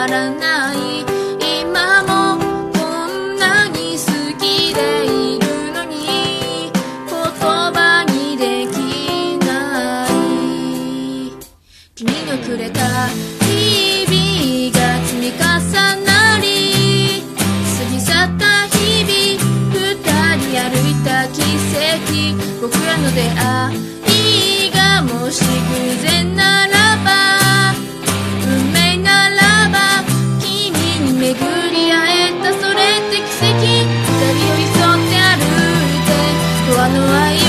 らない。今もこんなに好きでいるのに言葉にできない。君のくれた日々が積み重なり過ぎ去った日々、二人歩いた奇跡、僕らの出会いがもし偶然ならば、運命ならば、君に巡り会えた、それって奇跡。二人寄り添って歩いてドアの愛